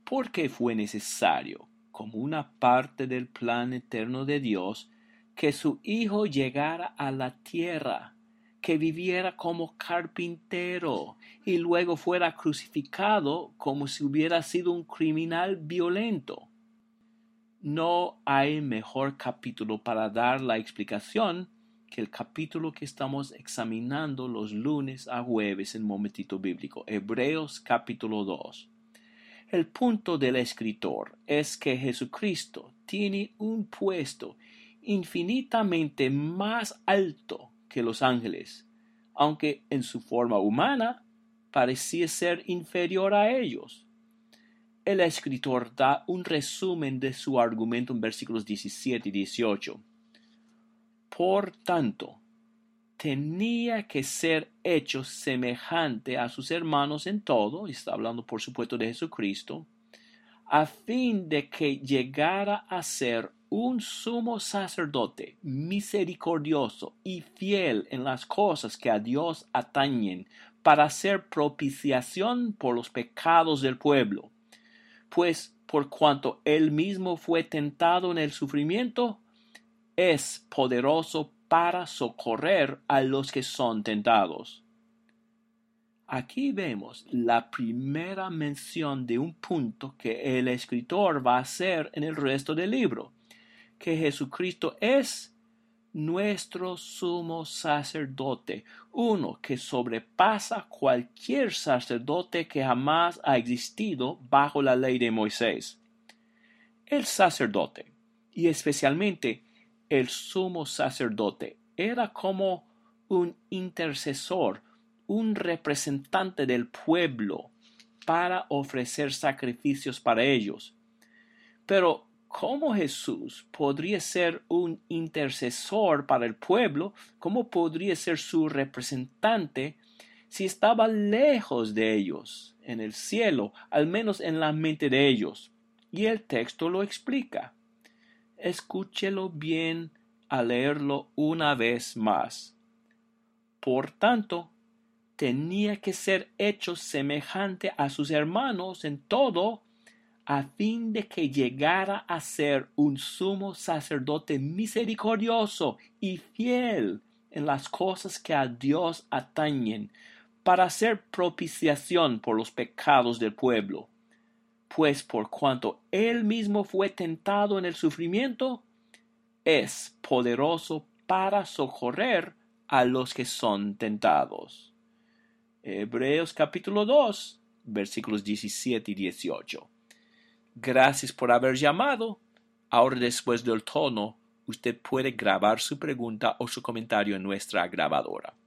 porque fue necesario, como una parte del plan eterno de Dios, que su Hijo llegara a la tierra, que viviera como carpintero y luego fuera crucificado como si hubiera sido un criminal violento. No hay mejor capítulo para dar la explicación que el capítulo que estamos examinando los lunes a jueves en Momentito Bíblico, Hebreos capítulo 2. El punto del escritor es que Jesucristo tiene un puesto infinitamente más alto que los ángeles, aunque en su forma humana parecía ser inferior a ellos. El escritor da un resumen de su argumento en versículos 17 y 18. Por tanto, tenía que ser hecho semejante a sus hermanos en todo, y está hablando por supuesto de Jesucristo, a fin de que llegara a ser un sumo sacerdote misericordioso y fiel en las cosas que a Dios atañen, para hacer propiciación por los pecados del pueblo. Pues por cuanto él mismo fue tentado en el sufrimiento, es poderoso para socorrer a los que son tentados. Aquí vemos la primera mención de un punto que el escritor va a hacer en el resto del libro, que Jesucristo es nuestro sumo sacerdote, uno que sobrepasa cualquier sacerdote que jamás ha existido bajo la ley de Moisés. El sacerdote, y especialmente el sumo sacerdote, era como un intercesor, un representante del pueblo para ofrecer sacrificios para ellos. Pero ¿cómo Jesús podría ser un intercesor para el pueblo? ¿Cómo podría ser su representante si estaba lejos de ellos, en el cielo, al menos en la mente de ellos? Y el texto lo explica. Escúchelo bien al leerlo una vez más. Por tanto, tenía que ser hecho semejante a sus hermanos en todo, a fin de que llegara a ser un sumo sacerdote misericordioso y fiel en las cosas que a Dios atañen, para hacer propiciación por los pecados del pueblo. Pues por cuanto él mismo fue tentado en el sufrimiento, es poderoso para socorrer a los que son tentados. Hebreos capítulo 2, versículos 17 y 18. Gracias por haber llamado. Ahora, después del tono, usted puede grabar su pregunta o su comentario en nuestra grabadora.